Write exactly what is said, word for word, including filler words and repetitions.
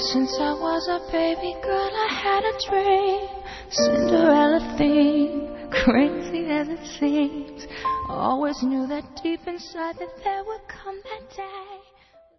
since I was a baby girl, I had a dream, Cinderella theme, crazy as it seems. Always knew that deep inside that there would come that day